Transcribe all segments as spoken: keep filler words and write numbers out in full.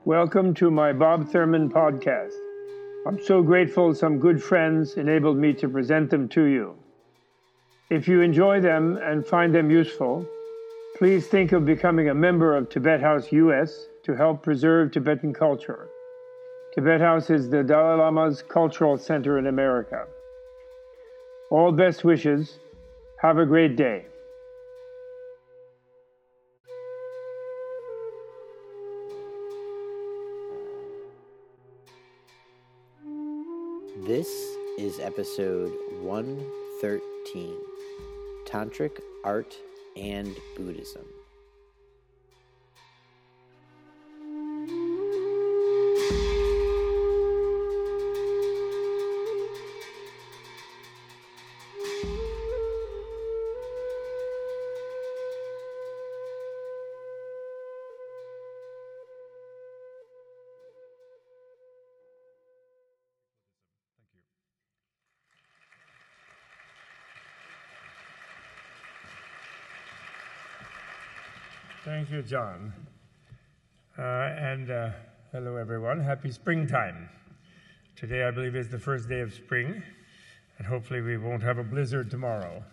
Welcome to my Bob Thurman podcast. I'm so grateful some good friends enabled me to present them to you. If you enjoy them and find them useful, please think of becoming a member of Tibet House U S to help preserve Tibetan culture. Tibet House is the Dalai Lama's cultural center in America. All best wishes. Have a great day. This is episode one thirteen, Tantric Art and Buddhism. Thank you, John. Uh, and uh, hello, everyone. Happy springtime. Today, I believe, is the first day of spring, and hopefully we won't have a blizzard tomorrow.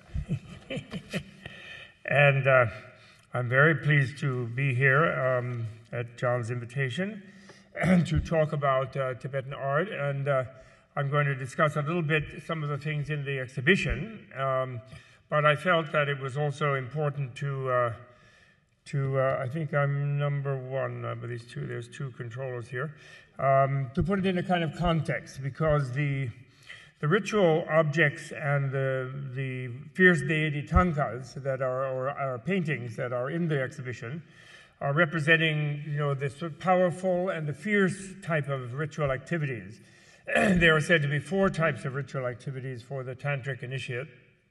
and uh, I'm very pleased to be here um, at John's invitation to talk about uh, Tibetan art, and uh, I'm going to discuss a little bit some of the things in the exhibition, um, but I felt that it was also important to uh, to, uh, I think I'm number one, uh, but these two, there's two controllers here, um, to put it in a kind of context, because the the ritual objects and the, the fierce deity tankas that are, or are paintings that are in the exhibition are representing, you know, this powerful and the fierce type of ritual activities. There are said to be four types of ritual activities for the tantric initiate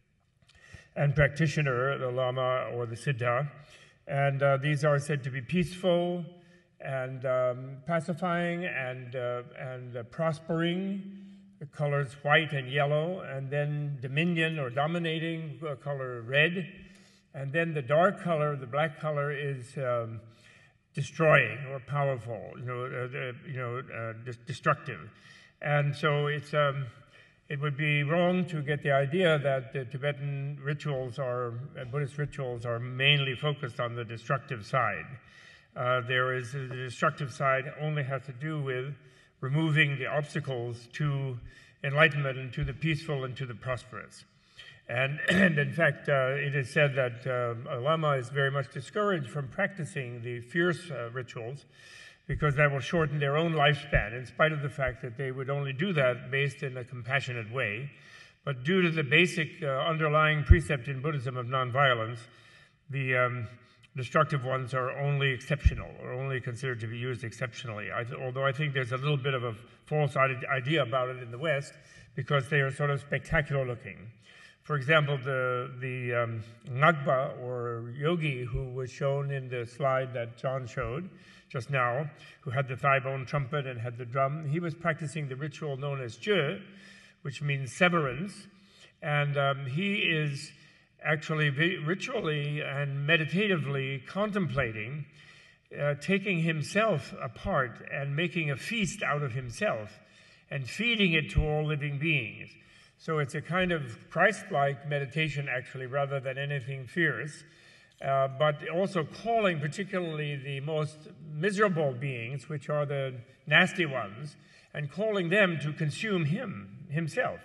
and practitioner, the lama or the siddha. And uh, these are said to be peaceful and um, pacifying and, uh, and uh, prospering, the colors white and yellow, and then dominion or dominating, uh, color red. And then the dark color, the black color, is um, destroying or powerful, you know, uh, uh, you know, uh, de- destructive. And so it's... Um, It would be wrong to get the idea that the Tibetan rituals are, uh, Buddhist rituals are mainly focused on the destructive side. Uh, there is, the destructive side only has to do with removing the obstacles to enlightenment and to the peaceful and to the prosperous. And, and in fact, uh, it is said that uh, a lama is very much discouraged from practicing the fierce uh, rituals, because that will shorten their own lifespan, in spite of the fact that they would only do that based in a compassionate way. But due to the basic uh, underlying precept in Buddhism of nonviolence, the um, destructive ones are only exceptional, or only considered to be used exceptionally. I th- although I think there's a little bit of a false idea about it in the West, because they are sort of spectacular looking. For example, the, the um, Ngagpa, or yogi, who was shown in the slide that John showed just now, who had the thigh bone trumpet and had the drum, he was practicing the ritual known as Jö, which means severance. And um, he is actually ritually and meditatively contemplating uh, taking himself apart and making a feast out of himself and feeding it to all living beings. So it's a kind of Christ-like meditation, actually, rather than anything fierce. Uh, but also calling particularly the most miserable beings, which are the nasty ones, and calling them to consume him, himself.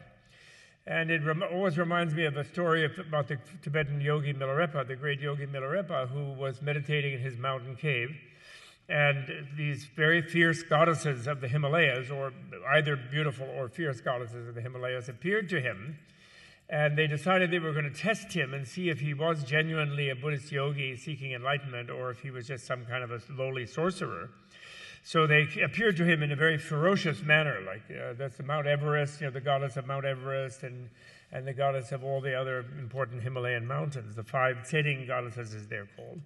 And it rem- always reminds me of a story of, about the Tibetan yogi Milarepa, the great yogi Milarepa, who was meditating in his mountain cave. And these very fierce goddesses of the Himalayas, or either beautiful or fierce goddesses of the Himalayas, appeared to him. And they decided they were going to test him and see if he was genuinely a Buddhist yogi seeking enlightenment, or if he was just some kind of a lowly sorcerer. So they appeared to him in a very ferocious manner, like uh, that's the Mount Everest, you know, the goddess of Mount Everest, and, and the goddess of all the other important Himalayan mountains, the five Tseding goddesses, as they're called.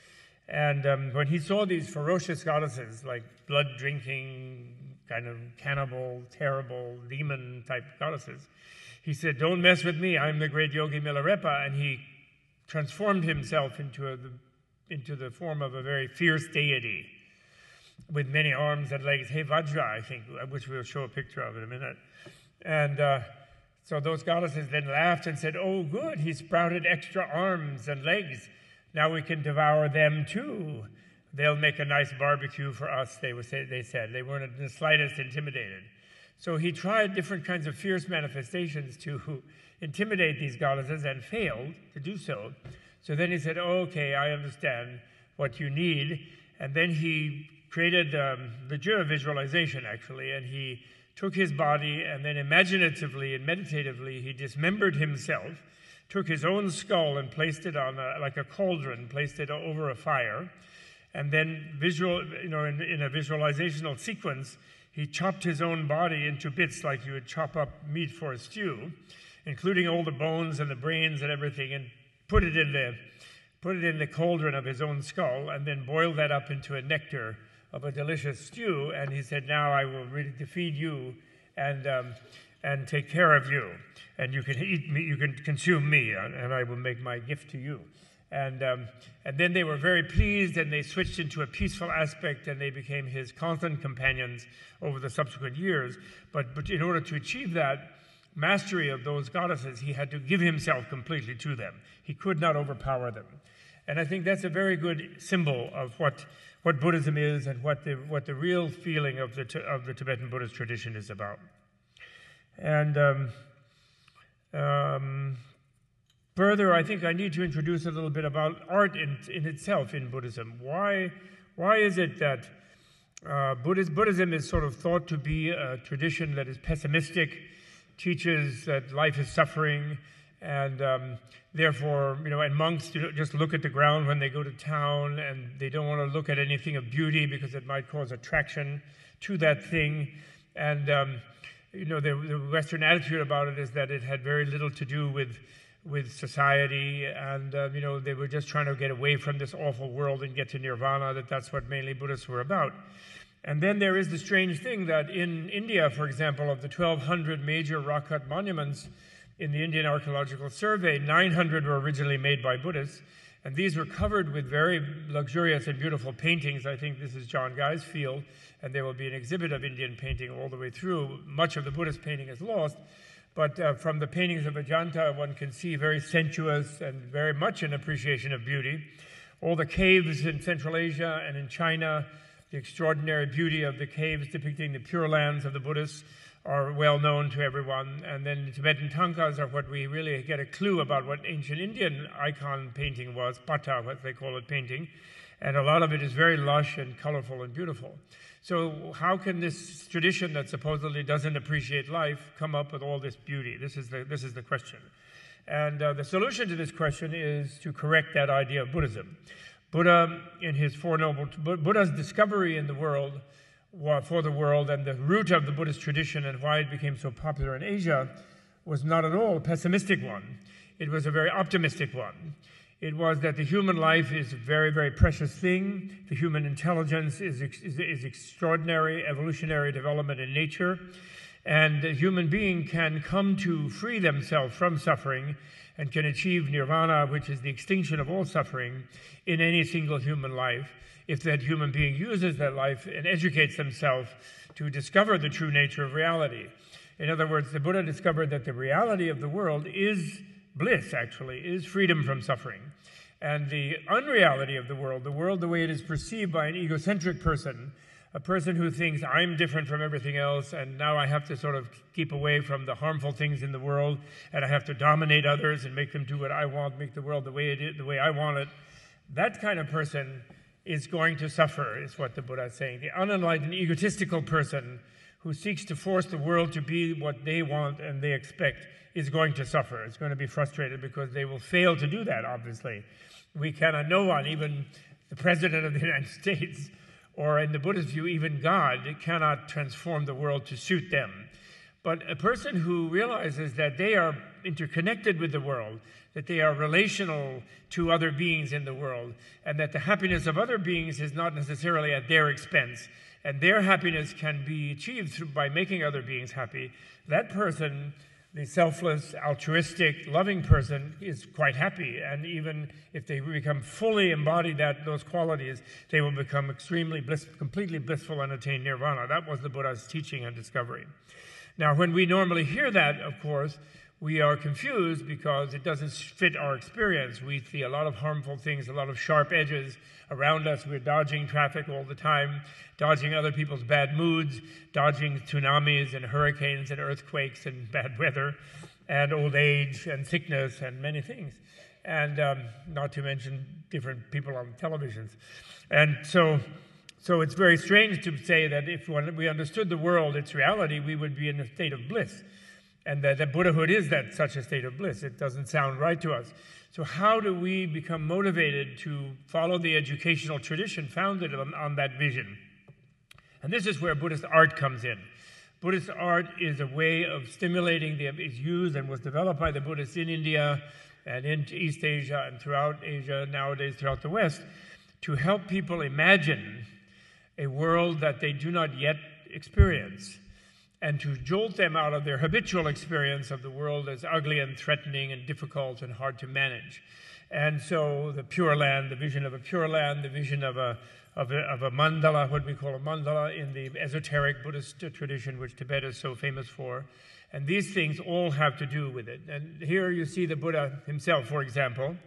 And um, when he saw these ferocious goddesses, like blood-drinking, kind of cannibal, terrible, demon-type goddesses, he said, "Don't mess with me, I'm the great yogi Milarepa," and he transformed himself into, a, into the form of a very fierce deity. with many arms and legs, Hey Vajra, I think, which we'll show a picture of in a minute. And uh, so those goddesses then laughed and said, oh, good, he sprouted extra arms and legs. Now we can devour them too. They'll make a nice barbecue for us, they, would say, they said. They weren't in the slightest intimidated. So he tried different kinds of fierce manifestations to intimidate these goddesses and failed to do so. So then he said, oh, okay, I understand what you need. And then he created um, the Jira visualization, actually, and he took his body and then imaginatively and meditatively he dismembered himself, took his own skull and placed it on a, like a cauldron, placed it over a fire, and then visual, you know, in, in a visualizational sequence, he chopped his own body into bits like you would chop up meat for a stew, including all the bones and the brains and everything, and put it in the put it in the cauldron of his own skull, and then boiled that up into a nectar of a delicious stew. And he said, now I will really feed you and um, and take care of you, and you can eat me, you can consume me, and I will make my gift to you. And um, and then they were very pleased, and they switched into a peaceful aspect, and they became his constant companions over the subsequent years. But but in order to achieve that mastery of those goddesses, he had to give himself completely to them. He could not overpower them. And I think that's a very good symbol of what what Buddhism is and what the what the real feeling of the of the Tibetan Buddhist tradition is about. And um, um, further, I think I need to introduce a little bit about art in, in itself in Buddhism. Why why is it that uh, Buddhist, Buddhism is sort of thought to be a tradition that is pessimistic, teaches that life is suffering, and um, therefore, you know, and monks just look at the ground when they go to town, and they don't want to look at anything of beauty because it might cause attraction to that thing. And, um, you know, the, the Western attitude about it is that it had very little to do with with society, and, uh, you know, they were just trying to get away from this awful world and get to nirvana, that that's what mainly Buddhists were about. And then there is the strange thing that in India, for example, of the twelve hundred major rock cut monuments in the Indian Archaeological Survey, nine hundred were originally made by Buddhists, and these were covered with very luxurious and beautiful paintings. I think this is John Guy's field, and there will be an exhibit of Indian painting all the way through. Much of the Buddhist painting is lost, but uh, from the paintings of Ajanta, one can see very sensuous and very much an appreciation of beauty. All the caves in Central Asia and in China, the extraordinary beauty of the caves depicting the Pure Lands of the Buddhists are well known to everyone. And then the Tibetan Tankas are what we really get a clue about what ancient Indian icon painting was, pata, what they call it, painting. And a lot of it is very lush and colorful and beautiful. So how can this tradition that supposedly doesn't appreciate life come up with all this beauty? This is the, this is the question. And uh, the solution to this question is to correct that idea of Buddhism. Buddha, in his Four Noble, Buddha's discovery in the world, for the world, and the root of the Buddhist tradition and why it became so popular in Asia was not at all a pessimistic one. It was a very optimistic one. It was that the human life is a very, very precious thing. The human intelligence is, is, is extraordinary evolutionary development in nature, and the human being can come to free themselves from suffering and can achieve nirvana, which is the extinction of all suffering, in any single human life, if that human being uses that life and educates themselves to discover the true nature of reality. In other words, the Buddha discovered that the reality of the world is bliss, actually, is freedom from suffering. And the unreality of the world, the world the way it is perceived by an egocentric person, a person who thinks I'm different from everything else, and now I have to sort of keep away from the harmful things in the world, and I have to dominate others and make them do what I want, make the world the way it is, the way I want it. That kind of person is going to suffer, is what the Buddha is saying. The unenlightened, egotistical person who seeks to force the world to be what they want and they expect is going to suffer. It's going to be frustrated because they will fail to do that, obviously. We cannot, no one, even the President of the United States, or in the Buddhist view, even God, cannot transform the world to suit them. But a person who realizes that they are interconnected with the world, that they are relational to other beings in the world, and that the happiness of other beings is not necessarily at their expense, and their happiness can be achieved through, by making other beings happy, that person the selfless, altruistic, loving person is quite happy. And even if they become fully embodied that those qualities, they will become extremely bliss, completely blissful and attain nirvana. That was the Buddha's teaching and discovery. Now, when we normally hear that, of course, we are confused because it doesn't fit our experience. We see a lot of harmful things, a lot of sharp edges around us. We're dodging traffic all the time, dodging other people's bad moods, dodging tsunamis and hurricanes and earthquakes and bad weather and old age and sickness and many things. And um, not to mention different people on televisions. And so, so it's very strange to say that if we understood the world, its reality, we would be in a state of bliss. And that, that Buddhahood is that such a state of bliss. It doesn't sound right to us. So how do we become motivated to follow the educational tradition founded on, on that vision? And this is where Buddhist art comes in. Buddhist art is a way of stimulating, the, is used and was developed by the Buddhists in India and in East Asia and throughout Asia, nowadays throughout the West, to help people imagine a world that they do not yet experience, and to jolt them out of their habitual experience of the world as ugly and threatening and difficult and hard to manage. And so the Pure Land, the vision of a Pure Land, the vision of a, of a, of a mandala, what we call a mandala in the esoteric Buddhist tradition, which Tibet is so famous for. And these things all have to do with it. And here you see the Buddha himself, for example,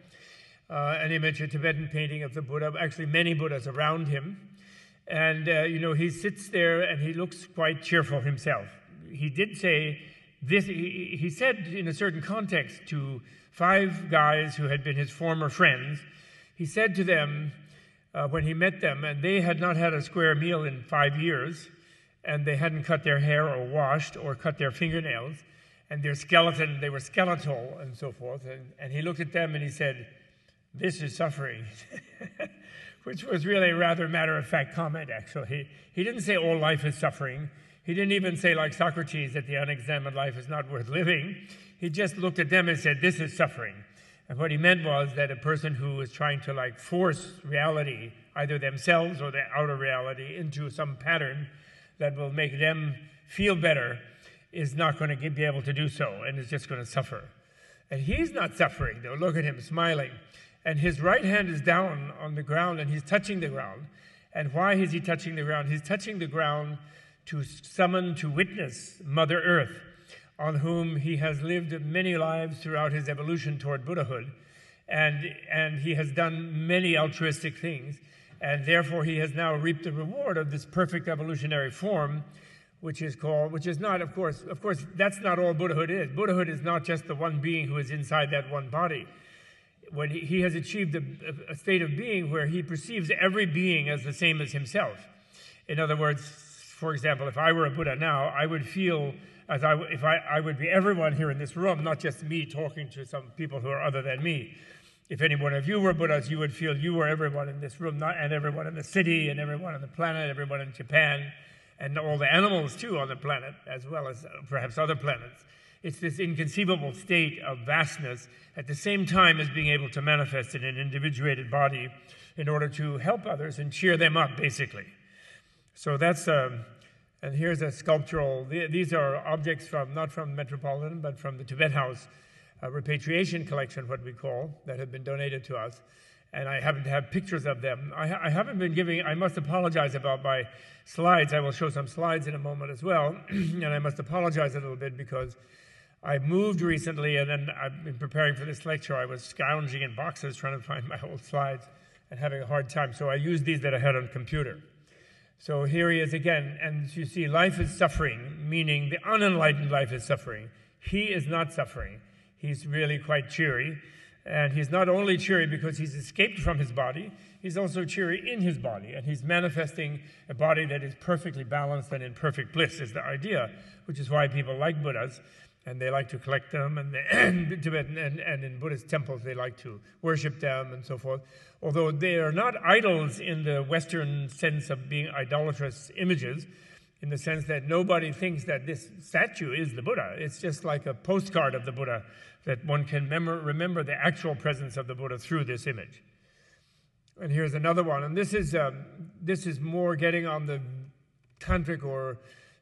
uh, an image, a Tibetan painting of the Buddha, actually many Buddhas around him. And, uh, you know, he sits there and he looks quite cheerful himself. He did say this, he, he said in a certain context to five guys who had been his former friends, he said to them uh, when he met them, and they had not had a square meal in five years, and they hadn't cut their hair or washed or cut their fingernails, and their skeleton, they were skeletal and so forth. And, and he looked at them and he said, "This is suffering." Which was really a rather matter-of-fact comment, actually. He, he didn't say all life is suffering. He didn't even say, like Socrates, that the unexamined life is not worth living. He just looked at them and said, "This is suffering." And what he meant was that a person who is trying to like force reality, either themselves or the outer reality, into some pattern that will make them feel better, is not going to be able to do so and is just going to suffer. And he's not suffering, though. Look at him smiling. And his right hand is down on the ground, and he's touching the ground. And why is he touching the ground? He's touching the ground to summon to witness Mother Earth, on whom he has lived many lives throughout his evolution toward Buddhahood. And, and he has done many altruistic things. And therefore, he has now reaped the reward of this perfect evolutionary form, which is called, which is not, of course, of course, that's not all Buddhahood is. Buddhahood is not just the one being who is inside that one body. When he, he has achieved a, a state of being where he perceives every being as the same as himself. In other words, for example, if I were a Buddha now, I would feel as I, if I, I would be everyone here in this room, not just me talking to some people who are other than me. If any one of you were Buddhas, you would feel you were everyone in this room, not, and everyone in the city, and everyone on the planet, everyone in Japan, and all the animals, too, on the planet, as well as perhaps other planets. It's this inconceivable state of vastness at the same time as being able to manifest in an individuated body in order to help others and cheer them up, basically. So that's, um, and here's a sculptural, these are objects from, not from Metropolitan, but from the Tibet House uh, repatriation collection, what we call, that have been donated to us. And I happen to have pictures of them. I, ha- I haven't been giving, I must apologize about my slides. I will show some slides in a moment as well. And I must apologize a little bit because I moved recently, and then I've been preparing for this lecture. I was scrounging in boxes trying to find my old slides and having a hard time. So I used these that I had on the computer. So here he is again. And you see, life is suffering, meaning the unenlightened life is suffering. He is not suffering. He's really quite cheery. And he's not only cheery because he's escaped from his body, he's also cheery in his body. And he's manifesting a body that is perfectly balanced and in perfect bliss is the idea, which is why people like Buddhas. And they like to collect them, and, they, and, Tibetan, and, and in Buddhist temples they like to worship them and so forth. Although they are not idols in the Western sense of being idolatrous images, in the sense that nobody thinks that this statue is the Buddha. It's just like a postcard of the Buddha, that one can remember, remember the actual presence of the Buddha through this image. And here's another one, and this is um, this is more getting on the tantric or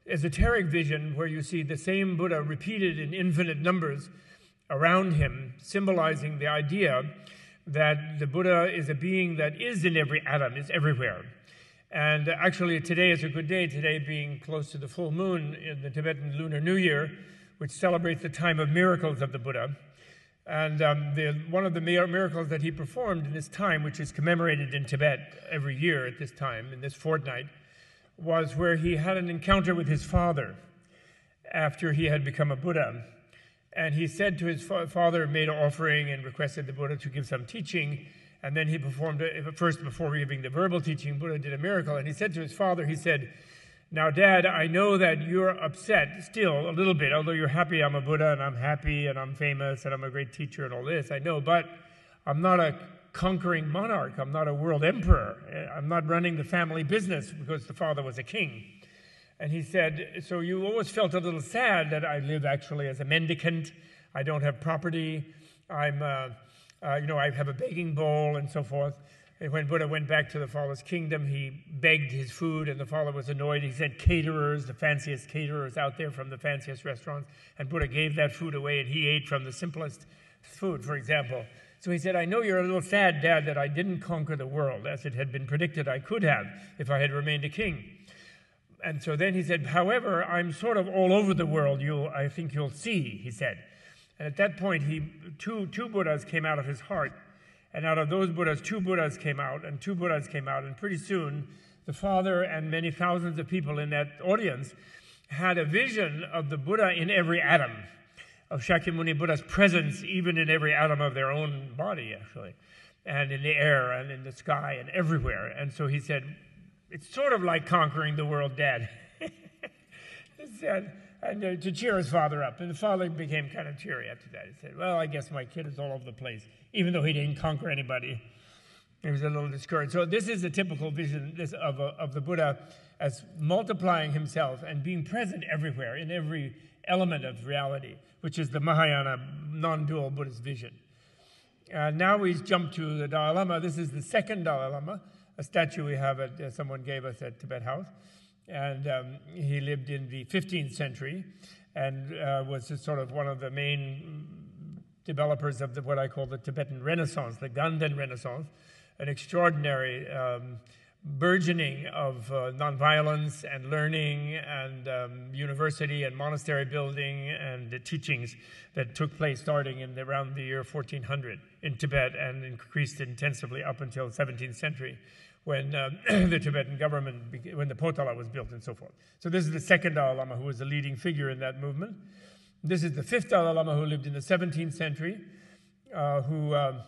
esoteric vision where you see the same Buddha repeated in infinite numbers around him, symbolizing the idea that the Buddha is a being that is in every atom, is everywhere. And actually today is a good day, today being close to the full moon in the Tibetan Lunar New Year, which celebrates the time of miracles of the Buddha. And um, the, one of the miracles that he performed in this time, which is commemorated in Tibet every year at this time, in this fortnight, was where he had an encounter with his father after he had become a Buddha. And he said to his fa- father, made an offering and requested the Buddha to give some teaching. And then he performed, a, first before giving the verbal teaching, Buddha did a miracle. And he said to his father, he said, "Now, Dad, I know that you're upset still a little bit, although you're happy I'm a Buddha and I'm happy and I'm famous and I'm a great teacher and all this. I know, but I'm not a conquering monarch. I'm not a world emperor. I'm not running the family business," because the father was a king. And he said, "So you always felt a little sad that I live actually as a mendicant. I don't have property. I'm, uh, uh, you know, I have a begging bowl and so forth." And when Buddha went back to the father's kingdom, he begged his food, and the father was annoyed. He sent caterers, the fanciest caterers out there from the fanciest restaurants, and Buddha gave that food away, and he ate from the simplest food, for example. So he said, "I know you're a little sad, Dad, that I didn't conquer the world, as it had been predicted I could have if I had remained a king." And so then he said, "However, I'm sort of all over the world. You'll, I think you'll see," he said. And at that point, he two two Buddhas came out of his heart. And out of those Buddhas, two Buddhas came out, and two Buddhas came out. And pretty soon, the father and many thousands of people in that audience had a vision of the Buddha in every atom, of Shakyamuni Buddha's presence even in every atom of their own body, actually, and in the air and in the sky and everywhere. And so he said, "It's sort of like conquering the world, Dad." He said, and uh, to cheer his father up. And the father became kind of cheery after that. He said, "Well, I guess my kid is all over the place," even though he didn't conquer anybody. He was a little discouraged. So this is a typical vision this, of, a, of the Buddha as multiplying himself and being present everywhere, in every element of reality, which is the Mahayana non-dual Buddhist vision. Uh, now we jump to the Dalai Lama. This is the second Dalai Lama, a statue we have at, uh, someone gave us at Tibet House. And um, he lived in the fifteenth century and uh, was just sort of one of the main developers of the, what I call the Tibetan Renaissance, the Ganden Renaissance, an extraordinary um, burgeoning of uh, nonviolence and learning and um, university and monastery building and the teachings that took place starting in the, around the year fourteen hundred in Tibet and increased intensively up until the seventeenth century. When uh, the Tibetan government, when the Potala was built and so forth. So this is the second Dalai Lama who was the leading figure in that movement. This is the fifth Dalai Lama who lived in the seventeenth century, uh, who uh,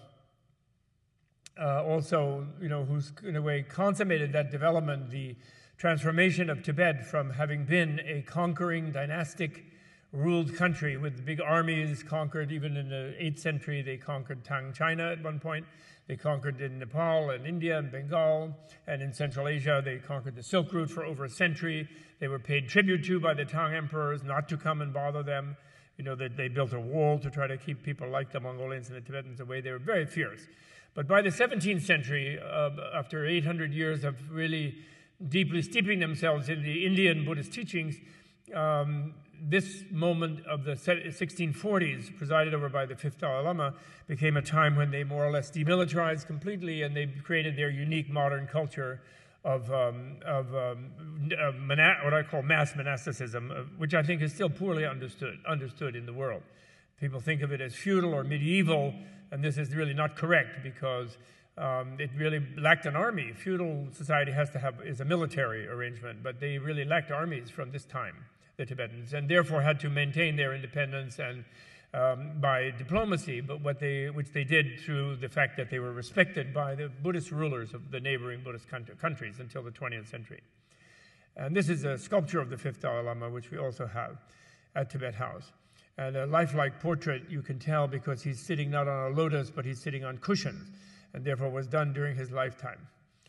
uh, also, you know, who's in a way consummated that development, the transformation of Tibet from having been a conquering dynastic ruled country with big armies, conquered even in the eighth century, they conquered Tang China at one point. They conquered in Nepal and India and Bengal, and in Central Asia, they conquered the Silk Route for over a century. They were paid tribute to by the Tang emperors not to come and bother them. You know, that they built a wall to try to keep people like the Mongolians and the Tibetans away. They were very fierce. But by the seventeenth century, uh, after eight hundred years of really deeply steeping themselves in the Indian Buddhist teachings, um, this moment of the sixteen forties, presided over by the fifth Dalai Lama, became a time when they more or less demilitarized completely, and they created their unique modern culture of, um, of um, uh, mona- what I call mass monasticism, uh, which I think is still poorly understood, understood in the world. People think of it as feudal or medieval, and this is really not correct because um, it really lacked an army. Feudal society has to have is a military arrangement, but they really lacked armies from this time, the Tibetans, and therefore had to maintain their independence and um, by diplomacy, but what they, which they did through the fact that they were respected by the Buddhist rulers of the neighboring Buddhist countries until the twentieth century. And this is a sculpture of the fifth Dalai Lama, which we also have at Tibet House. And a lifelike portrait, you can tell because he's sitting not on a lotus, but he's sitting on cushions, and therefore was done during his lifetime.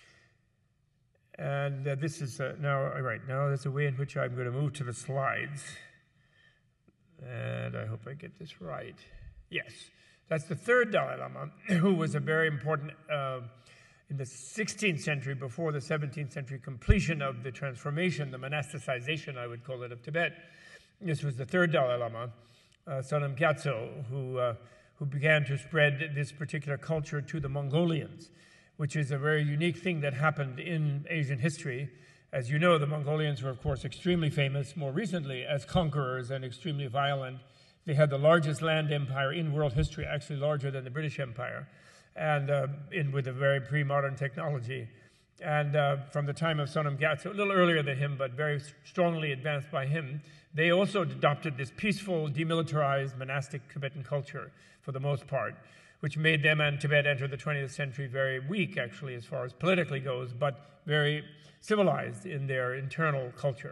And uh, this is, uh, now, all right, now there's a way in which I'm going to move to the slides. And I hope I get this right. Yes, that's the third Dalai Lama, who was a very important uh, in the sixteenth century, before the seventeenth century completion of the transformation, the monasticization, I would call it, of Tibet. This was the third Dalai Lama, uh, Sonam Gyatso, who, uh, who began to spread this particular culture to the Mongolians, which is a very unique thing that happened in Asian history. As you know, the Mongolians were, of course, extremely famous more recently as conquerors and extremely violent. They had the largest land empire in world history, actually larger than the British Empire, and uh, in with a very pre-modern technology. And uh, from the time of Sonam Gyatso, a little earlier than him, but very strongly advanced by him, they also adopted this peaceful, demilitarized, monastic Tibetan culture for the most part, which made them and Tibet enter the twentieth century very weak, actually, as far as politically goes, but very civilized in their internal culture.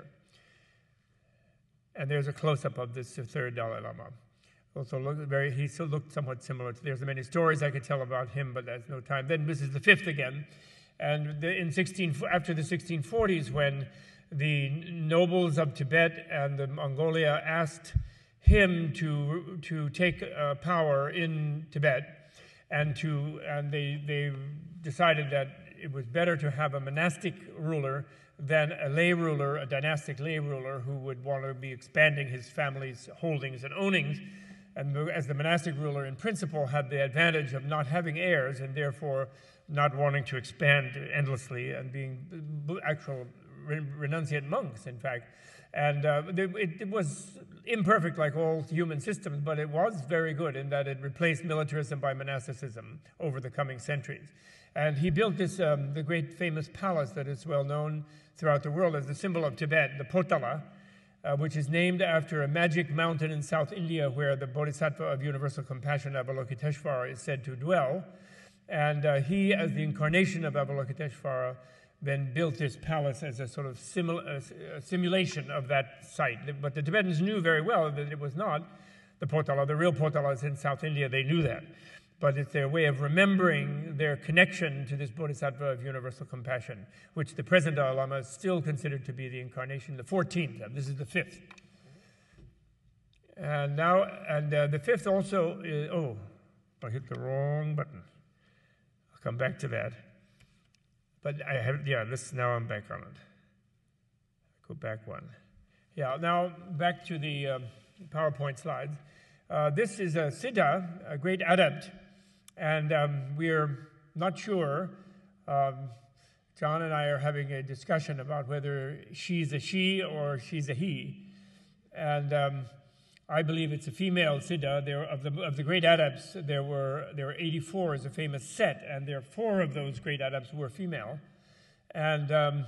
And there's a close-up of this third Dalai Lama. Also, look very, he still looked somewhat similar. To, there's many stories I could tell about him, but there's no time. Then this is the fifth again. And the, in sixteen, after the sixteen forties, when the nobles of Tibet and the Mongolia asked him to to take uh, power in Tibet, and to and they they decided that it was better to have a monastic ruler than a lay ruler, a dynastic lay ruler who would want to be expanding his family's holdings and ownings. And as the monastic ruler, in principle, had the advantage of not having heirs and therefore not wanting to expand endlessly and being actual renunciant monks, in fact. And uh, it, it was imperfect like all human systems, but it was very good in that it replaced militarism by monasticism over the coming centuries. And he built this, um, the great famous palace that is well known throughout the world as the symbol of Tibet, the Potala, uh, which is named after a magic mountain in South India where the Bodhisattva of universal compassion, Avalokiteshvara, is said to dwell. And uh, he, as the incarnation of Avalokiteshvara, then built this palace as a sort of simul- a simulation of that site. But the Tibetans knew very well that it was not the Potala. The real Potala is in South India. They knew that. But it's their way of remembering their connection to this Bodhisattva of universal compassion, which the present Dalai Lama is still considered to be the incarnation, the fourteenth. This is the fifth. And now, and uh, the fifth also is, oh, I hit the wrong button. I'll come back to that. But I have, yeah, this, now I'm back on it. Go back one. Yeah, now back to the um, PowerPoint slides. Uh, this is a Siddha, a great adept, and um, we're not sure. Um, John and I are having a discussion about whether she's a she or she's a he. And um, I believe it's a female Siddha. There, of the of the great adepts, there were there were eighty-four as a famous set, and there four of those great adepts were female, and um,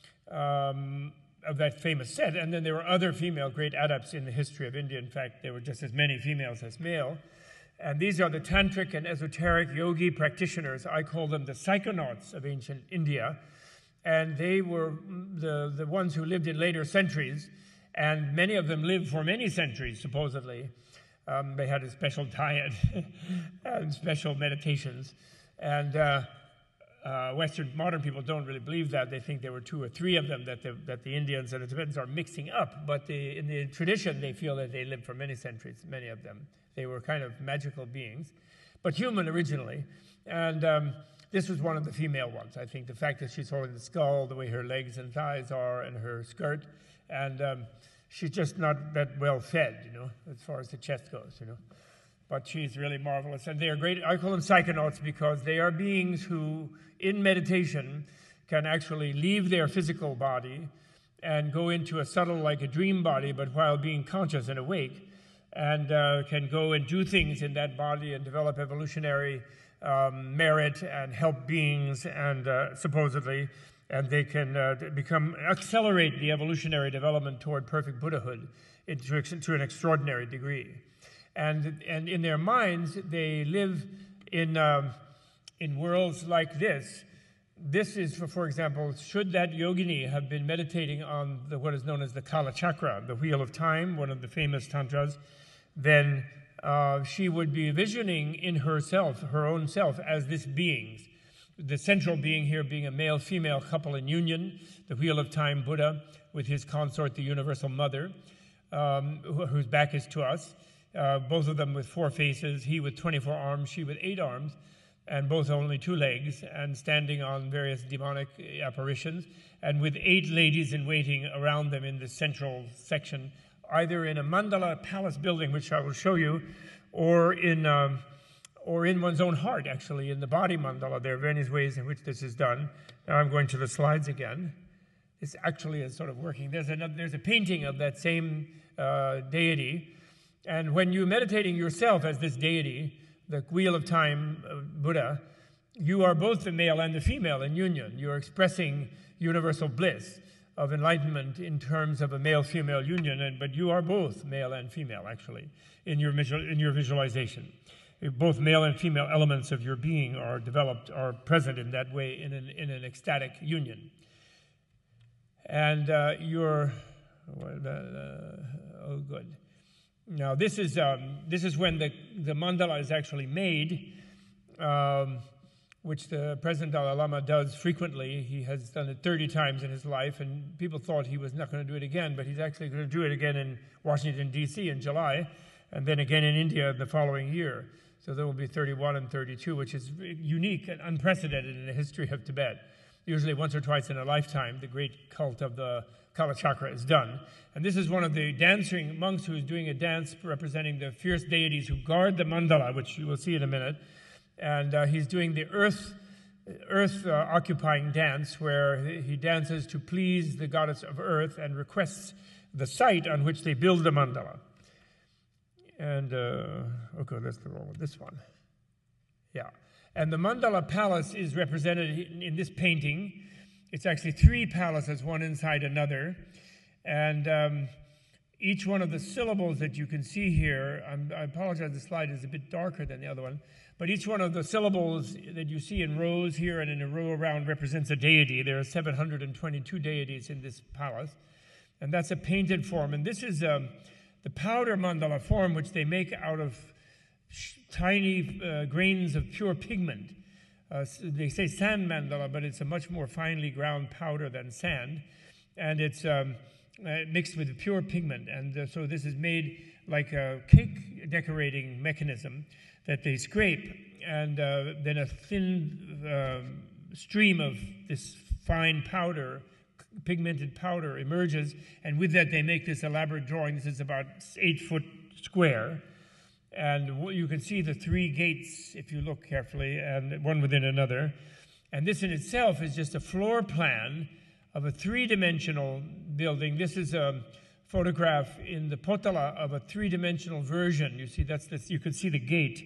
um, of that famous set. And then there were other female great adepts in the history of India. In fact, there were just as many females as male. And these are the tantric and esoteric yogi practitioners. I call them the psychonauts of ancient India, and they were the the ones who lived in later centuries. And many of them lived for many centuries, supposedly. Um, they had a special diet and special meditations. And uh, uh, Western modern people don't really believe that. They think there were two or three of them that the, that the Indians and the Tibetans are mixing up. But the, in the tradition, they feel that they lived for many centuries, many of them. They were kind of magical beings, but human originally. And um, this was one of the female ones. I think the fact that she's holding the skull, the way her legs and thighs are, and her skirt, and um, she's just not that well fed, you know, as far as the chest goes, you know. But she's really marvelous. And they are great. I call them psychonauts because they are beings who, in meditation, can actually leave their physical body and go into a subtle, like a dream body, but while being conscious and awake, and uh, can go and do things in that body and develop evolutionary um, merit and help beings, and uh, supposedly, and they can uh, become accelerate the evolutionary development toward perfect Buddhahood to, to an extraordinary degree. And and in their minds, they live in um, in worlds like this. This is, for, for example, should that yogini have been meditating on the, what is known as the Kala Chakra, the Wheel of Time, one of the famous tantras, then uh, she would be visioning in herself, her own self, as this being. The central being here being a male-female couple in union, the Wheel of Time Buddha with his consort, the Universal Mother, um, whose back is to us, uh, both of them with four faces, he with twenty-four arms, she with eight arms. and both only two legs, and standing on various demonic apparitions, and with eight ladies in waiting around them in the central section, either in a mandala palace building, which I will show you, or in um, or in one's own heart, actually, in the body mandala. There are various ways in which this is done. Now I'm going to the slides again. This actually is sort of working. There's, another, there's a painting of that same uh, deity, and when you're meditating yourself as this deity, the Wheel of Time uh, Buddha, you are both the male and the female in union. You're expressing universal bliss of enlightenment in terms of a male-female union, and, but you are both male and female, actually, in your, visual, in your visualization. Both male and female elements of your being are developed, are present in that way in an, in an ecstatic union. And uh, you're, uh, oh, good. Now, this is, um, this is when the, the mandala is actually made, um, which the President Dalai Lama does frequently. He has done it thirty times in his life, and people thought he was not going to do it again, but he's actually going to do it again in Washington, D C in July, and then again in India the following year. So there will be thirty-one and thirty-two, which is unique and unprecedented in the history of Tibet. Usually once or twice in a lifetime, the great cult of the Kalachakra is done. And this is one of the dancing monks who is doing a dance representing the fierce deities who guard the mandala, which you will see in a minute. And uh, he's doing the earth, earth uh, occupying dance, where he dances to please the goddess of earth and requests the site on which they build the mandala. And, uh, okay, that's the wrong one, this one. Yeah. And the mandala palace is represented in, in this painting. It's actually three palaces, one inside another. And um, each one of the syllables that you can see here, I'm, I apologize, the slide is a bit darker than the other one, but each one of the syllables that you see in rows here and in a row around represents a deity. There are seven hundred twenty-two deities in this palace. And that's a painted form. And this is um, the powder mandala form, which they make out of sh- tiny uh, grains of pure pigment. Uh, they say sand mandala, but it's a much more finely ground powder than sand. And it's um, uh, mixed with pure pigment. And uh, so this is made like a cake decorating mechanism that they scrape. And uh, then a thin uh, stream of this fine powder, pigmented powder, emerges. And with that, they make this elaborate drawing. This is about eight foot square. And you can see the three gates, if you look carefully, and one within another. And this in itself is just a floor plan of a three-dimensional building. This is a photograph in the Potala of a three-dimensional version. You see, that's this. You can see the gate.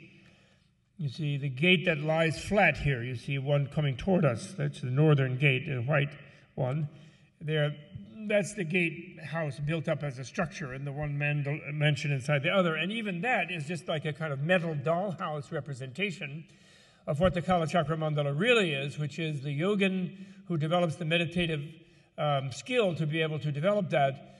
You see the gate that lies flat here. You see one coming toward us. That's the northern gate, the white one. There. That's the gate house built up as a structure, and the one mandal mentioned inside the other. And even that is just like a kind of metal dollhouse representation of what the Kalachakra mandala really is, which is the yogin who develops the meditative um, skill to be able to develop that,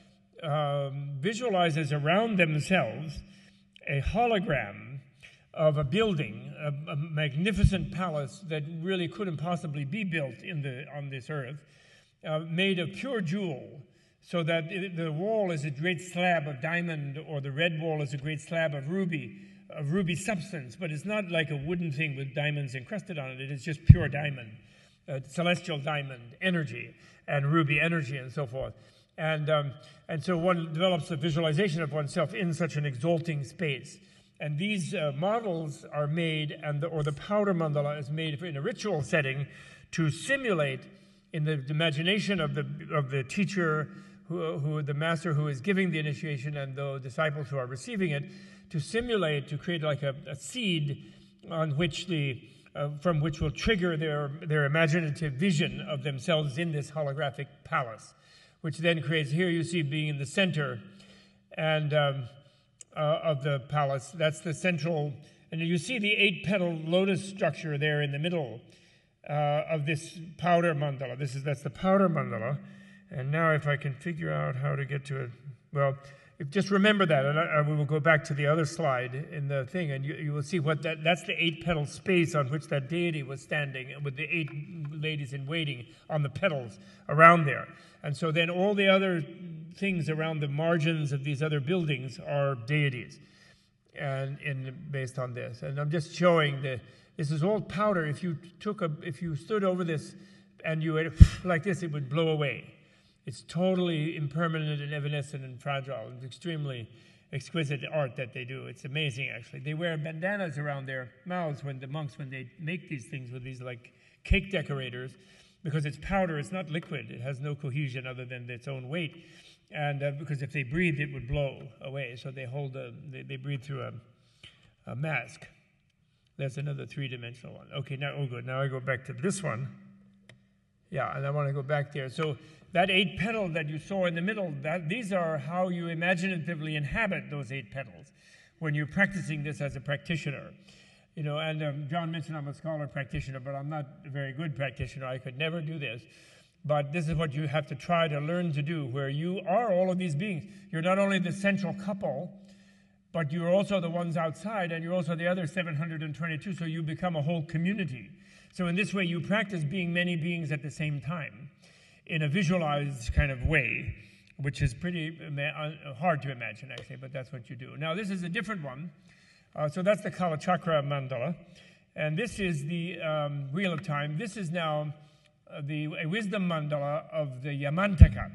um, visualizes around themselves a hologram of a building, a, a magnificent palace that really couldn't possibly be built in the on this earth. Uh, made of pure jewel, so that it, the wall is a great slab of diamond, or the red wall is a great slab of ruby, of ruby substance, but it's not like a wooden thing with diamonds encrusted on it. It is just pure diamond, uh, celestial diamond energy, and ruby energy, and so forth. And um, and so one develops a visualization of oneself in such an exalting space. And these uh, models are made, and the, or the powder mandala is made in a ritual setting to simulate, in the imagination of the of the teacher, who, who the master who is giving the initiation, and the disciples who are receiving it, to simulate, to create like a, a seed on which the uh, from which will trigger their their imaginative vision of themselves in this holographic palace, which then creates. Here you see being in the center, and um, uh, of the palace. That's the central, and you see the eight-petal lotus structure there in the middle. Uh, of this powder mandala. This is that's the powder mandala. And now if I can figure out how to get to it, well, if, just remember that, and I, I, we will go back to the other slide in the thing, and you, you will see what that, that's the eight-petal space on which that deity was standing, with the eight ladies in waiting on the petals around there. And so then all the other things around the margins of these other buildings are deities, and in based on this. And I'm just showing the This is all powder. If you took a, if you stood over this and you went like this, it would blow away. It's totally impermanent and evanescent and fragile. It's extremely exquisite art that they do. It's amazing, actually. They wear bandanas around their mouths when the monks, when they make these things with these like cake decorators, because it's powder, it's not liquid. It has no cohesion other than its own weight. And uh, because if they breathed, it would blow away. So they hold a, they, they breathe through a, a mask. That's another three-dimensional one. Okay, now, oh good. Now I go back to this one. Yeah, and I want to go back there. So that eight petal that you saw in the middle, that these are how you imaginatively inhabit those eight petals when you're practicing this as a practitioner. You know, and um, John mentioned I'm a scholar practitioner, but I'm not a very good practitioner. I could never do this. But this is what you have to try to learn to do, where you are all of these beings. You're not only the central couple, but you're also the ones outside, and you're also the other seven hundred twenty-two, so you become a whole community. So in this way, you practice being many beings at the same time in a visualized kind of way, which is pretty hard to imagine, actually, but that's what you do. Now, this is a different one. Uh, so that's the Kalachakra mandala, and this is the um, Wheel of Time. This is now uh, the a wisdom mandala of the Yamantaka.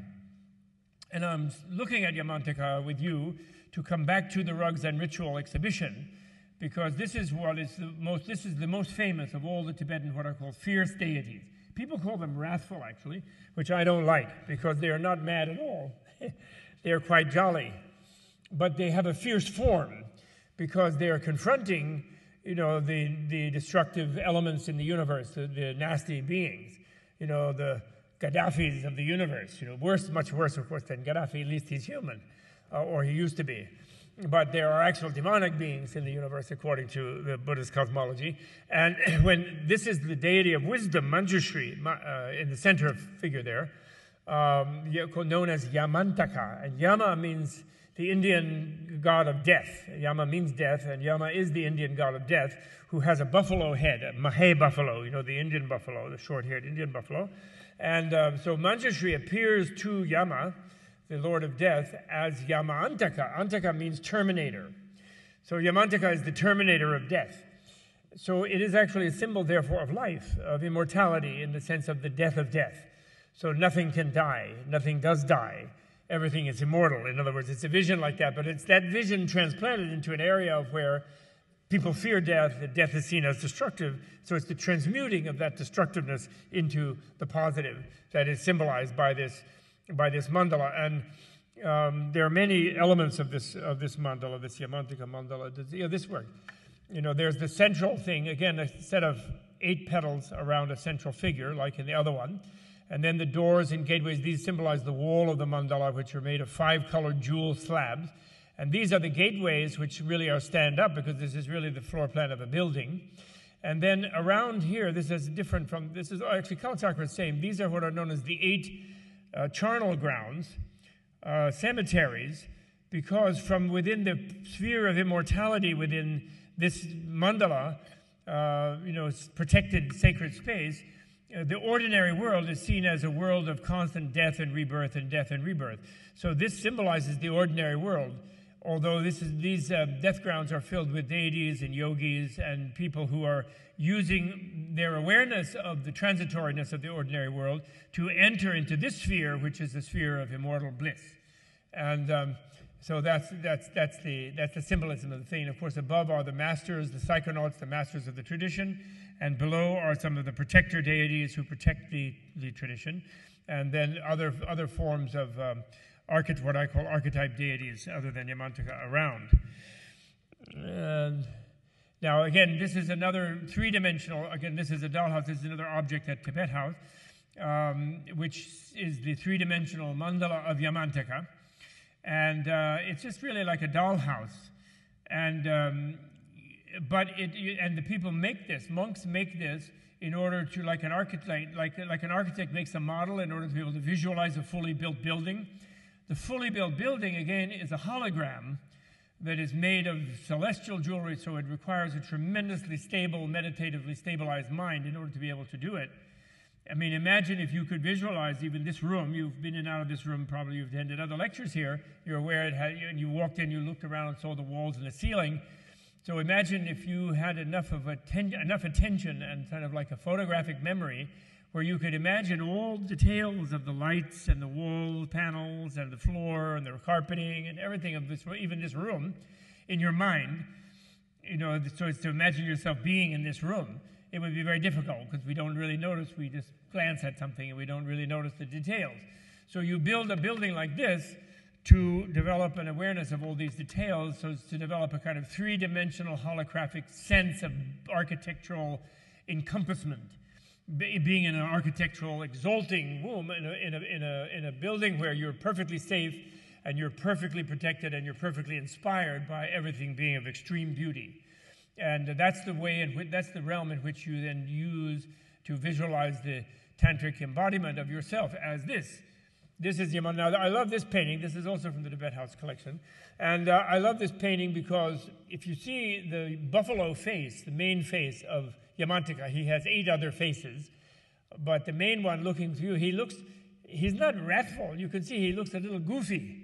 And I'm looking at Yamantaka with you to come back to the Rugs and Ritual exhibition, because this is what is the most, this is the most famous of all the Tibetan, what are called fierce deities. People call them wrathful, actually, which I don't like, because they are not mad at all. They are quite jolly. But they have a fierce form, because they are confronting, you know, the, the destructive elements in the universe, the, the nasty beings, you know, the Gaddafis of the universe, you know, worse, much worse, of course, than Gaddafi. At least he's human, uh, or he used to be. But there are actual demonic beings in the universe, according to the Buddhist cosmology. And when this is the deity of wisdom, Manjushri, uh, in the center figure there, um, known as Yamantaka. And Yama means the Indian god of death. Yama means death, and Yama is the Indian god of death, who has a buffalo head, a Mahe buffalo, you know, the Indian buffalo, the short-haired Indian buffalo. And uh, so Manjushri appears to Yama, the Lord of Death, as Yama Antaka. Antaka means terminator. So Yamantaka is the terminator of death. So it is actually a symbol, therefore, of life, of immortality, in the sense of the death of death. So nothing can die. Nothing does die. Everything is immortal. In other words, it's a vision like that, but it's that vision transplanted into an area of where people fear death, that death is seen as destructive. So it's the transmuting of that destructiveness into the positive that is symbolized by this by this mandala. And um, there are many elements of this of this mandala, this Yamantaka mandala. This, you know, this work. You know, there's the central thing, again, a set of eight petals around a central figure, like in the other one. And then the doors and gateways, these symbolize the wall of the mandala, which are made of five-colored jewel slabs. And these are the gateways, which really are stand-up, because this is really the floor plan of a building. And then around here, this is different from, this is actually Kalachakra is the same. These are what are known as the eight Uh, charnel grounds, uh, cemeteries, because from within the sphere of immortality within this mandala, uh, you know, protected sacred space, uh, the ordinary world is seen as a world of constant death and rebirth and death and rebirth. So this symbolizes the ordinary world, although this is, these uh, death grounds are filled with deities and yogis and people who are using their awareness of the transitoriness of the ordinary world to enter into this sphere, which is the sphere of immortal bliss. And um, so that's that's that's the that's the symbolism of the thing. Of course, above are the masters, the psychonauts, the masters of the tradition, and below are some of the protector deities who protect the, the tradition, and then other other forms of um, archety- what I call archetype deities, other than Yamantaka, around. And now, again, this is another three-dimensional, again, this is a dollhouse, this is another object at Tibet House, um, which is the three-dimensional mandala of Yamantaka. And uh, it's just really like a dollhouse. And, um, but it, and the people make this, monks make this in order to, like an architect, like, like an architect makes a model in order to be able to visualize a fully built building. The fully built building, again, is a hologram that is made of celestial jewelry, so it requires a tremendously stable, meditatively stabilized mind in order to be able to do it. I mean, imagine if you could visualize even this room. You've been in and out of this room, probably you've attended other lectures here. You're aware it had, and you walked in, you looked around and saw the walls and the ceiling. So imagine if you had enough of atten- enough attention and kind of like a photographic memory where you could imagine all details of the lights and the wall panels and the floor and the carpeting and everything of this, even this room, in your mind. You know, so it's to imagine yourself being in this room. It would be very difficult because we don't really notice. We just glance at something and we don't really notice the details. So you build a building like this to develop an awareness of all these details, so as to develop a kind of three-dimensional holographic sense of architectural encompassment. Be, being in an architectural exalting room, in a, in, a, in, a, in a building where you're perfectly safe and you're perfectly protected and you're perfectly inspired by everything being of extreme beauty. And that's the way, in which, that's the realm in which you then use to visualize the tantric embodiment of yourself as this. This is Yama. Now, I love this painting. This is also from the Tibet House collection. And uh, I love this painting because if you see the buffalo face, the main face of Yamantika, he has eight other faces. But the main one looking through, he looks, he's not wrathful. You can see he looks a little goofy.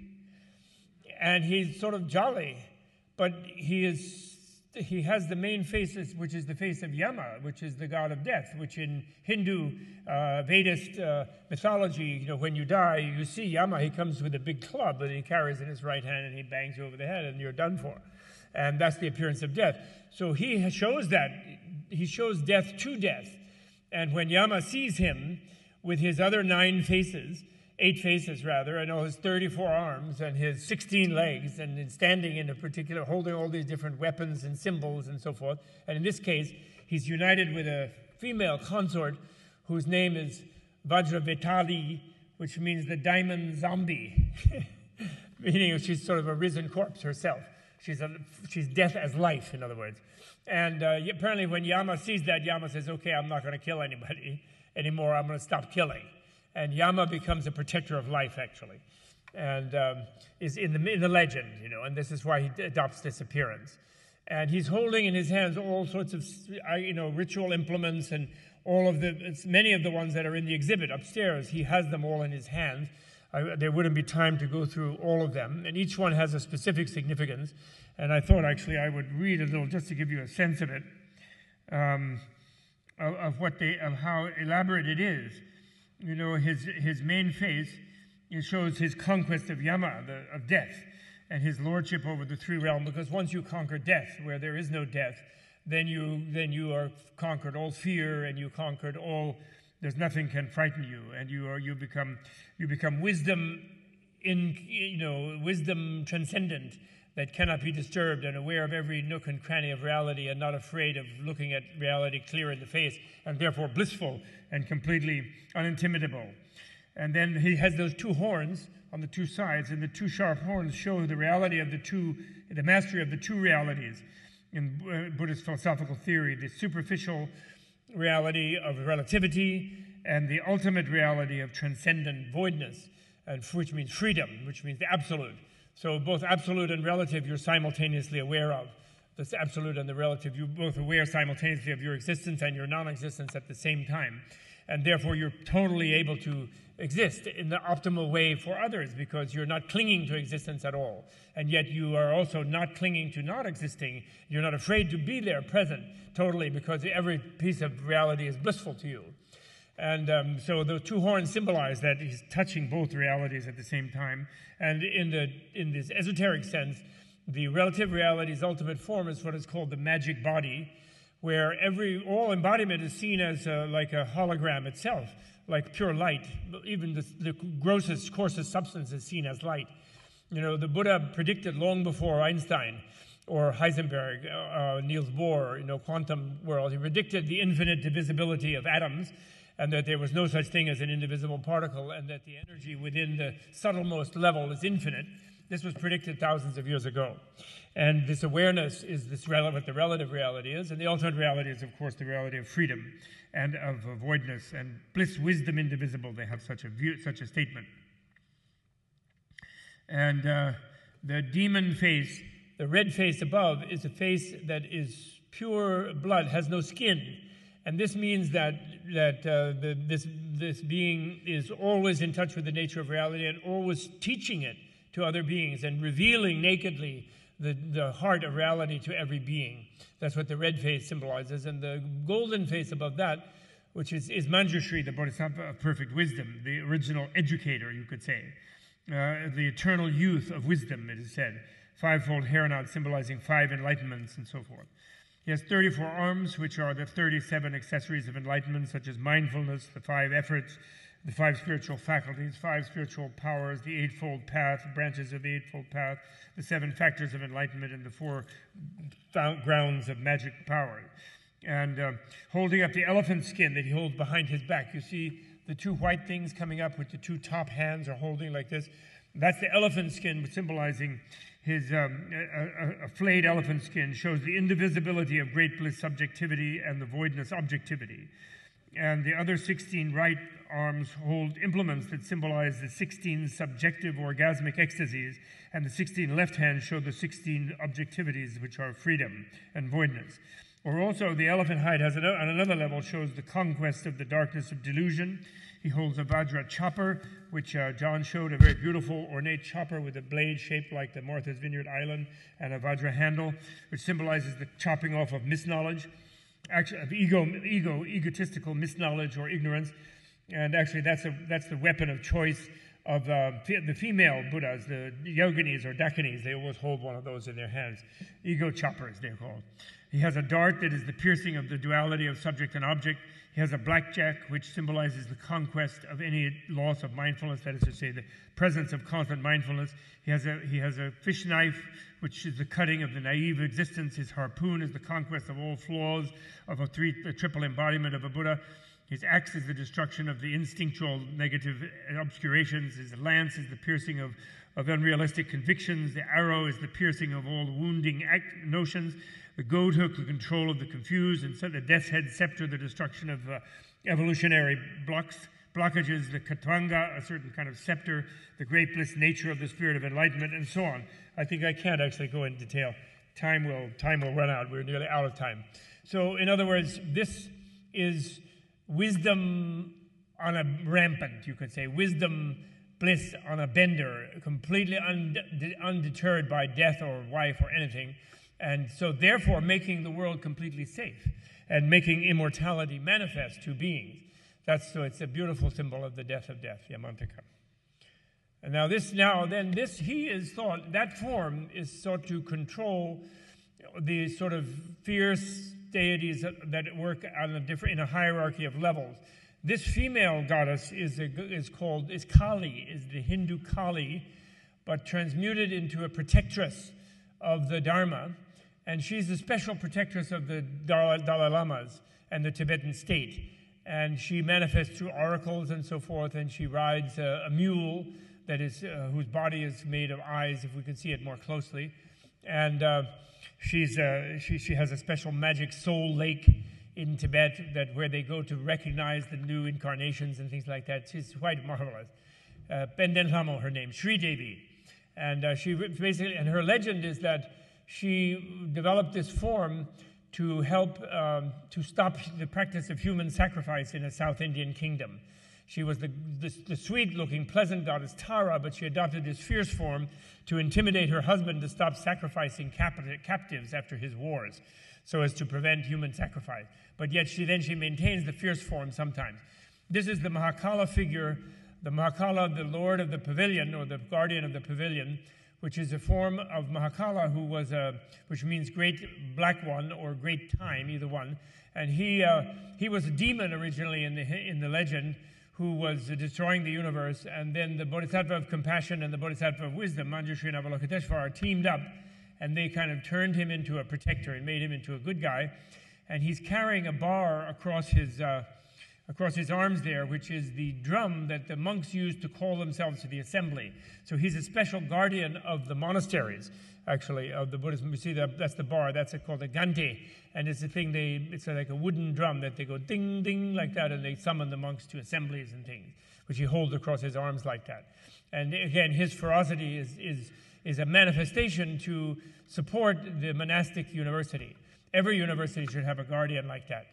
And he's sort of jolly. But he is... He has the main faces, which is the face of Yama, which is the god of death, which in Hindu uh, Vedist uh, mythology, you know, when you die, you see Yama, he comes with a big club that he carries in his right hand and he bangs you over the head and you're done for. And that's the appearance of death. So he shows that, he shows death to death. And when Yama sees him with his other nine faces, eight faces rather, and all his thirty-four arms and his sixteen legs, and standing in a particular, holding all these different weapons and symbols and so forth. And in this case, he's united with a female consort whose name is Vajravetali, which means the diamond zombie, meaning she's sort of a risen corpse herself. She's, a, she's death as life, in other words. And uh, apparently when Yama sees that, Yama says, okay, I'm not going to kill anybody anymore, I'm going to stop killing. And Yama becomes a protector of life, actually, and um, is in the, in the legend, you know, and this is why he adopts this appearance. And he's holding in his hands all sorts of, you know, ritual implements and all of the, many of the ones that are in the exhibit upstairs. He has them all in his hands. I, there wouldn't be time to go through all of them, and each one has a specific significance. And I thought, actually, I would read a little just to give you a sense of it, um, of, of what they, of how elaborate it is. You know, his his main face, it shows his conquest of Yama, the, of death, and his lordship over the three realms. Because once you conquer death, where there is no death, then you then you are conquered all fear, and you conquered all. There's nothing can frighten you, and you are you become you become wisdom in you know wisdom transcendent that cannot be disturbed, and aware of every nook and cranny of reality, and not afraid of looking at reality clear in the face, and therefore blissful and completely unintimidable. And then he has those two horns on the two sides, and the two sharp horns show the reality of the two, the mastery of the two realities in Buddhist philosophical theory, the superficial reality of relativity and the ultimate reality of transcendent voidness, and which means freedom, which means the absolute. So both absolute and relative you're simultaneously aware of. This absolute and the relative, you're both aware simultaneously of your existence and your non-existence at the same time. And therefore you're totally able to exist in the optimal way for others because you're not clinging to existence at all. And yet you are also not clinging to not existing. You're not afraid to be there present totally because every piece of reality is blissful to you. And um, so the two horns symbolize that he's touching both realities at the same time. And in the in this esoteric sense, the relative reality's ultimate form is what is called the magic body, where every all embodiment is seen as a, like a hologram itself, like pure light. Even the, the grossest, coarsest substance is seen as light. You know, the Buddha predicted long before Einstein or Heisenberg, uh, Niels Bohr, you know, quantum world. He predicted the infinite divisibility of atoms, and that there was no such thing as an indivisible particle, and that the energy within the subtlemost level is infinite. This was predicted thousands of years ago. And this awareness is this rel- what the relative reality is, and the ultimate reality is, of course, the reality of freedom and of voidness and bliss, wisdom, indivisible. They have such a view, such a statement. And uh, the demon face, the red face above, is a face that is pure blood, has no skin. And this means that that uh, the, this this being is always in touch with the nature of reality and always teaching it to other beings and revealing nakedly the, the heart of reality to every being. That's what the red face symbolizes. And the golden face above that, which is, is Manjushri, the Bodhisattva of perfect wisdom, the original educator, you could say. Uh, the eternal youth of wisdom, it is said. Fivefold hairnet symbolizing five enlightenments and so forth. He has thirty-four arms, which are the thirty-seven accessories of enlightenment, such as mindfulness, the five efforts, the five spiritual faculties, five spiritual powers, the eightfold path, branches of the eightfold path, the seven factors of enlightenment, and the four grounds of magic power. And uh, holding up the elephant skin that he holds behind his back. You see the two white things coming up with the two top hands are holding like this. That's the elephant skin symbolizing his um, a, a, a flayed elephant skin shows the indivisibility of great bliss subjectivity and the voidness objectivity. And the other sixteen right arms hold implements that symbolize the sixteen subjective orgasmic ecstasies, and the sixteen left hands show the sixteen objectivities, which are freedom and voidness. Or also, the elephant hide has, another, on another level, shows the conquest of the darkness of delusion. He holds a Vajra chopper, which uh, John showed, a very beautiful, ornate chopper with a blade shaped like the Martha's Vineyard Island, and a Vajra handle, which symbolizes the chopping off of misknowledge, actually, of ego, ego, egotistical misknowledge or ignorance. And actually, that's a that's the weapon of choice of uh, the female Buddhas, the yoginis or dakinis. They always hold one of those in their hands. Ego choppers, they're called. He has a dart that is the piercing of the duality of subject and object. He has a blackjack, which symbolizes the conquest of any loss of mindfulness, that is to say, the presence of constant mindfulness. He has a he has a fish knife, which is the cutting of the naive existence. His harpoon is the conquest of all flaws of a, three, a triple embodiment of a Buddha. His axe is the destruction of the instinctual negative obscurations. His lance is the piercing of, of unrealistic convictions. The arrow is the piercing of all wounding act, notions. The goat hook, the control of the confused. And so the death's head scepter, the destruction of uh, evolutionary blocks, blockages. The katwanga, a certain kind of scepter. The great bliss nature of the spirit of enlightenment, and so on. I think I can't actually go into detail. Time will, time will run out. We're nearly out of time. So, in other words, this is wisdom on a rampant, you could say. Wisdom, bliss on a bender, completely unde- undeterred by death or wife or anything. And so, therefore, making the world completely safe and making immortality manifest to beings. That's so it's a beautiful symbol of the death of death, Yamantaka. And now this, now then, this he is thought, that form is sought to control the sort of fierce deities that, that work on a different, in a hierarchy of levels. This female goddess is, a, is called, is Kali, is the Hindu Kali, but transmuted into a protectress of the Dharma. And she's the special protectress of the Dalai, Dalai Lamas and the Tibetan state. And she manifests through oracles and so forth, and she rides a, a mule that is, uh, whose body is made of eyes, if we can see it more closely. And uh, she's, uh, she, she has a special magic soul lake in Tibet that where they go to recognize the new incarnations and things like that. She's quite marvelous. Uh, Penden Lhamo, her name, Sri Devi. And uh, she basically, and her legend is that she developed this form to help um, to stop the practice of human sacrifice in a South Indian kingdom. She was the, the, the sweet-looking, pleasant goddess Tara, but she adopted this fierce form to intimidate her husband to stop sacrificing cap- captives after his wars, so as to prevent human sacrifice. But yet she then she maintains the fierce form sometimes. This is the Mahakala figure, the Mahakala, the lord of the pavilion, or the guardian of the pavilion, which is a form of Mahakala, who was a, which means great black one or great time, either one. And he uh, he was a demon originally in the in the legend, who was destroying the universe, and then the Bodhisattva of compassion and the Bodhisattva of wisdom, Manjushri and Avalokiteshvara, teamed up, and they kind of turned him into a protector and made him into a good guy. And he's carrying a bar across his uh, across his arms there, which is the drum that the monks used to call themselves to the assembly. So he's a special guardian of the monasteries, actually, of the Buddhism. You see, that, that's the bar. That's called a gante. And it's a thing, they, it's like a wooden drum that they go ding, ding, like that, and they summon the monks to assemblies and things, which he holds across his arms like that. And again, his ferocity is, is, is a manifestation to support the monastic university. Every university should have a guardian like that.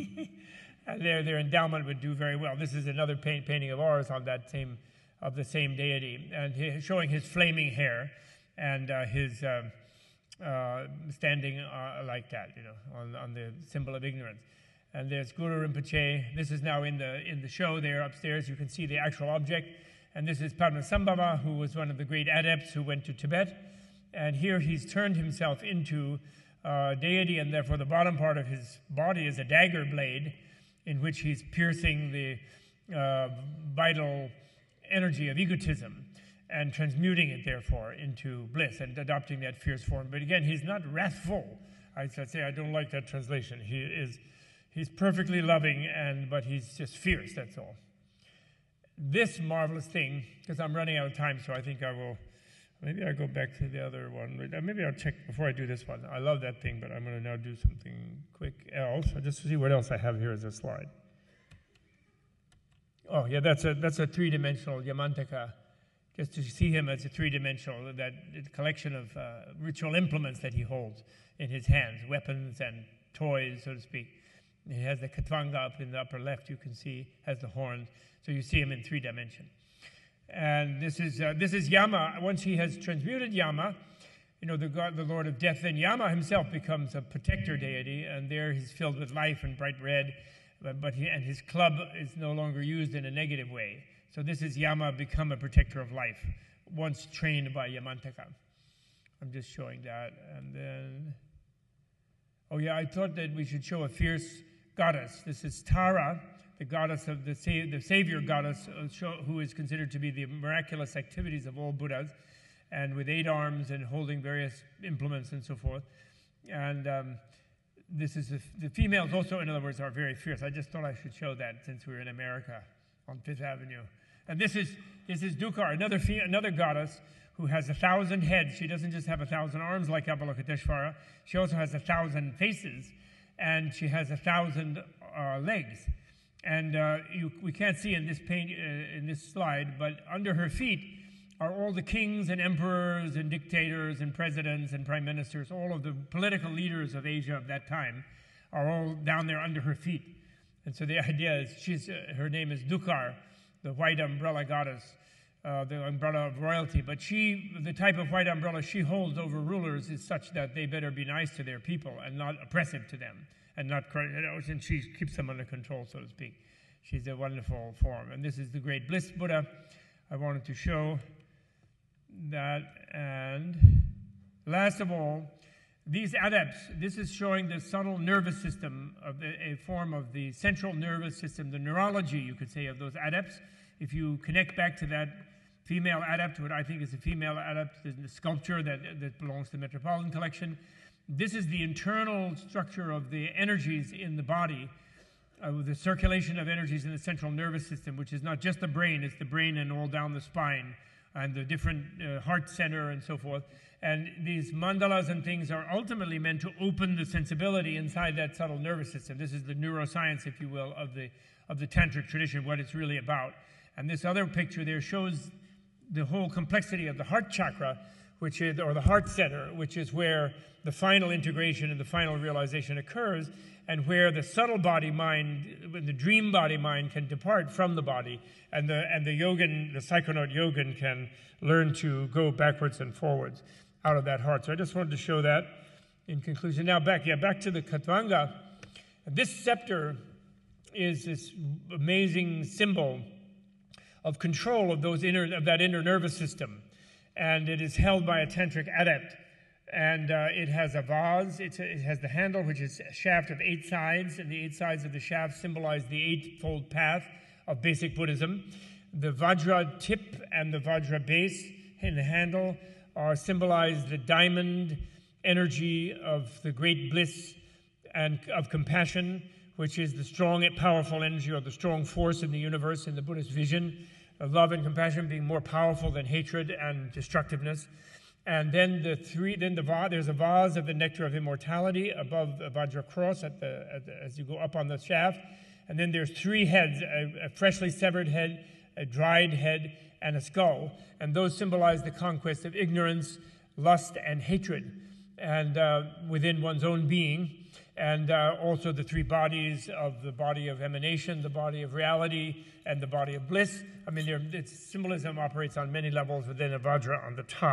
And their, their endowment would do very well. This is another paint, painting of ours on that same, of the same deity, and he, showing his flaming hair and uh, his, uh, uh, standing uh, like that, you know, on, on the symbol of ignorance. And there's Guru Rinpoche. This is now in the in the show there upstairs. You can see the actual object. And this is Padmasambhava, who was one of the great adepts who went to Tibet. And here he's turned himself into uh, deity, and therefore the bottom part of his body is a dagger blade in which he's piercing the uh, vital energy of egotism and transmuting it, therefore, into bliss and adopting that fierce form. But again, he's not wrathful. I should say I don't like that translation. He is, he's perfectly loving, and but he's just fierce, that's all. This marvelous thing, because I'm running out of time, so I think I will, maybe I'll go back to the other one. Maybe I'll check before I do this one. I love that thing, but I'm going to now do something quick else. I'll just see what else I have here as a slide. Oh, yeah, that's a that's a three-dimensional Yamantaka, just to see him as a three-dimensional, that collection of uh, ritual implements that he holds in his hands, weapons and toys, so to speak. He has the Katvanga up in the upper left, you can see, has the horns, so you see him in three dimension. And this is uh, this is Yama. Once he has transmuted Yama, you know, the God, the Lord of Death, then Yama himself becomes a protector deity, and there he's filled with life and bright red, but, but he, and his club is no longer used in a negative way. So this is Yama become a protector of life, once trained by Yamantaka. I'm just showing that. And then, oh yeah, I thought that we should show a fierce goddess. This is Tara, the goddess of the, sa- the savior goddess, uh, show, who is considered to be the miraculous activities of all Buddhas, and with eight arms and holding various implements and so forth. And um, this is the, the females also, in other words, are very fierce. I just thought I should show that since we're in America on Fifth Avenue. And this is this is Dukar, another fe- another goddess who has a thousand heads. She doesn't just have a thousand arms like Avalokiteshvara. She also has a thousand faces, and she has a thousand uh, legs. And uh, you, we can't see in this paint, uh, in this slide, but under her feet are all the kings and emperors and dictators and presidents and prime ministers. All of the political leaders of Asia of that time are all down there under her feet. And so the idea is, she's uh, her name is Dukar, the white umbrella goddess, uh, the umbrella of royalty. But she, the type of white umbrella she holds over rulers is such that they better be nice to their people and not oppressive to them, and not, you know, and she keeps them under control, so to speak. She's a wonderful form. And this is the great Bliss Buddha. I wanted to show that. And last of all, these adepts, this is showing the subtle nervous system, of the, a form of the central nervous system, the neurology, you could say, of those adepts. If you connect back to that female adept, what I think is a female adept, the sculpture that, that belongs to the Metropolitan Collection, this is the internal structure of the energies in the body, uh, the circulation of energies in the central nervous system, which is not just the brain, it's the brain and all down the spine, and the different uh, heart center and so forth. And these mandalas and things are ultimately meant to open the sensibility inside that subtle nervous system. This is the neuroscience, if you will, of the of the tantric tradition, what it's really about. And this other picture there shows the whole complexity of the heart chakra, which is, or the heart center, which is where the final integration and the final realization occurs, and where the subtle body mind, the dream body mind, can depart from the body, and the and the yogin, the psychonaut yogin, can learn to go backwards and forwards out of that heart. So I just wanted to show that in conclusion. Now back, yeah, back to the Katvanga. This scepter is this amazing symbol of control of those inner of that inner nervous system, and it is held by a tantric adept. And uh, it has a vase. It's a, it has the handle, which is a shaft of eight sides, and the eight sides of the shaft symbolize the eightfold path of basic Buddhism. The Vajra tip and the Vajra base in the handle are symbolize the diamond energy of the great bliss and of compassion, which is the strong and powerful energy, or the strong force in the universe in the Buddhist vision, of love and compassion being more powerful than hatred and destructiveness. And then the three, then the there's a vase of the nectar of immortality above the Vajra cross at the, at the as you go up on the shaft. And then there's three heads: a, a freshly severed head, a dried head, and a skull. And those symbolize the conquest of ignorance, lust, and hatred, and uh, within one's own being. And uh, also the three bodies of the body of emanation, the body of reality, and the body of bliss. I mean, its symbolism operates on many levels within a Vajra on the top.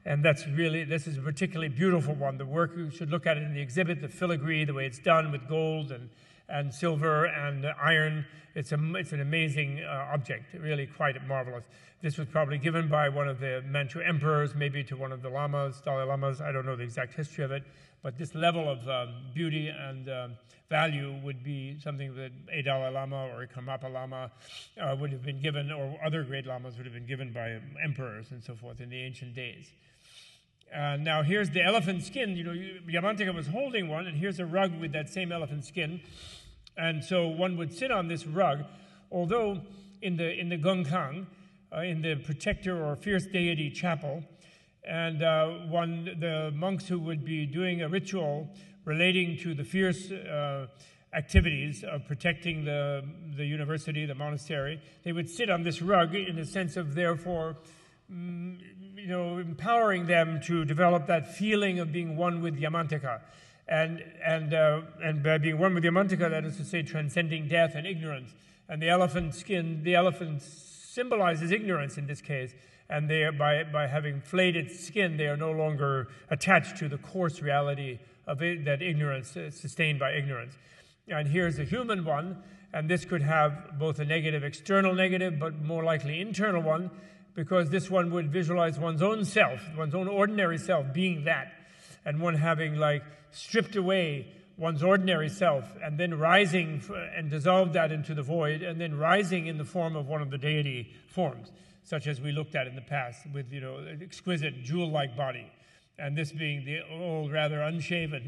And that's really, this is a particularly beautiful one. The work, you should look at it in the exhibit, the filigree, the way it's done with gold and, and silver and iron. It's, a, it's an amazing uh, object, really quite marvelous. This was probably given by one of the Manchu emperors, maybe to one of the lamas, Dalai Lamas. I don't know the exact history of it. But this level of um, beauty and um, value would be something that a Dalai Lama or a Karmapa Lama uh, would have been given, or other great lamas would have been given by emperors and so forth in the ancient days. Uh, now here's the elephant skin. You know, Yamantika was holding one, and here's a rug with that same elephant skin. And so one would sit on this rug, although in the in the Gongkang, uh, in the protector or fierce deity chapel, and uh, one the monks who would be doing a ritual relating to the fierce uh, activities of protecting the the university, the monastery, they would sit on this rug in a sense of therefore, mm, you know, empowering them to develop that feeling of being one with Yamantika. And and uh, and by being one with Yamantika, that is to say, transcending death and ignorance. And the elephant skin, the elephant symbolizes ignorance in this case. And they are, by by having flayed its skin, they are no longer attached to the coarse reality of it, that ignorance is sustained by ignorance. And here's a human one, and this could have both a negative, external negative, but more likely internal one, because this one would visualize one's own self, one's own ordinary self being that, and one having like stripped away one's ordinary self, and then rising and dissolved that into the void, and then rising in the form of one of the deity forms, such as we looked at in the past with, you know, an exquisite jewel-like body. And this being the old, rather unshaven,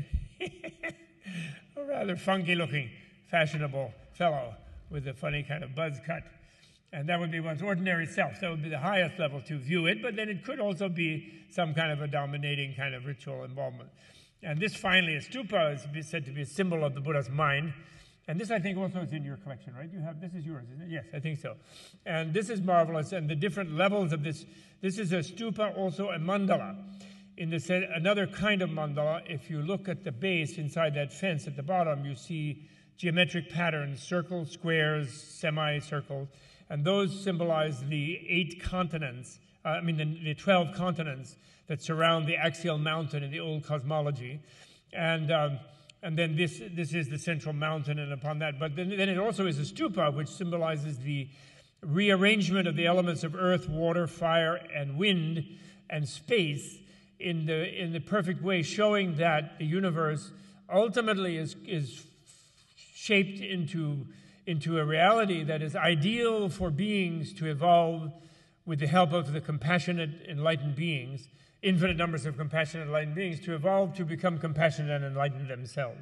rather funky-looking, fashionable fellow with a funny kind of buzz cut. And that would be one's ordinary self. That would be the highest level to view it, but then it could also be some kind of a dominating kind of ritual involvement. And this, finally, a stupa, is said to be a symbol of the Buddha's mind. And this, I think, also is in your collection, right? You have, this is yours, isn't it? Yes, I think so. And this is marvelous, and the different levels of this. This is a stupa, also a mandala. In the set, another kind of mandala, if you look at the base inside that fence at the bottom, you see geometric patterns, circles, squares, semicircles, and those symbolize the eight continents, uh, I mean the, the twelve continents that surround the axial mountain in the old cosmology. And um, and then this this is the central mountain, and upon that, but then, then it also is a stupa, which symbolizes the rearrangement of the elements of earth, water, fire, and wind, and space in the in the perfect way, showing that the universe ultimately is is shaped into into a reality that is ideal for beings to evolve with the help of the compassionate, enlightened beings, infinite numbers of compassionate, enlightened beings, to evolve to become compassionate and enlightened themselves.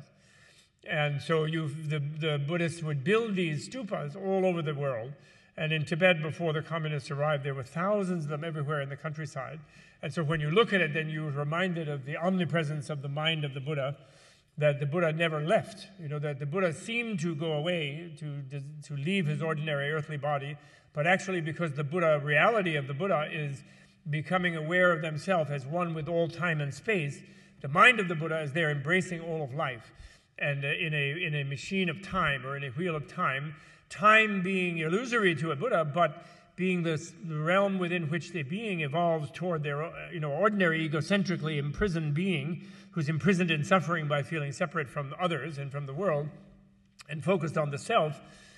And so you, the, the Buddhists would build these stupas all over the world. And in Tibet, before the communists arrived, there were thousands of them everywhere in the countryside. And so when you look at it, then you're reminded of the omnipresence of the mind of the Buddha, that the Buddha never left. You know, that the Buddha seemed to go away, to, to leave his ordinary earthly body, but actually because the Buddha, reality of the Buddha is becoming aware of themselves as one with all time and space, the mind of the Buddha is there embracing all of life. And uh, in a in a machine of time, or in a wheel of time, time being illusory to a Buddha, but being the, the realm within which the being evolves toward their, you know, ordinary egocentrically imprisoned being, who's imprisoned in suffering by feeling separate from others and from the world, and focused on the self.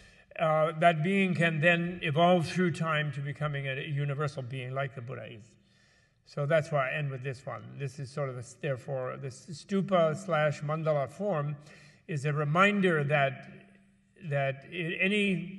Uh, that being can then evolve through time to becoming a universal being like the Buddha is. So that's why I end with this one. This is sort of, a, therefore, this stupa slash mandala form is a reminder that that any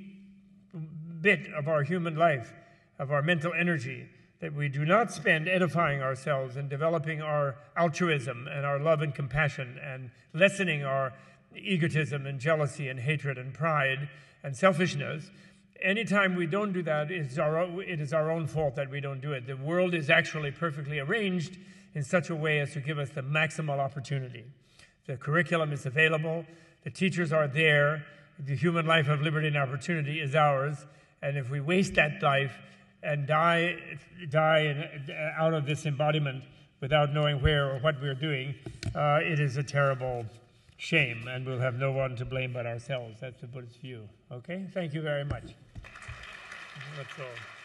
bit of our human life, of our mental energy, that we do not spend edifying ourselves and developing our altruism and our love and compassion and lessening our egotism and jealousy and hatred and pride and selfishness. Anytime we don't do that, it's our, it is our own fault that we don't do it. The world is actually perfectly arranged in such a way as to give us the maximal opportunity. The curriculum is available, the teachers are there, the human life of liberty and opportunity is ours, and if we waste that life and die, die in, out of this embodiment without knowing where or what we're doing, uh, it is a terrible shame, and we'll have no one to blame but ourselves. That's the Buddhist view. Okay? Thank you very much. That's all.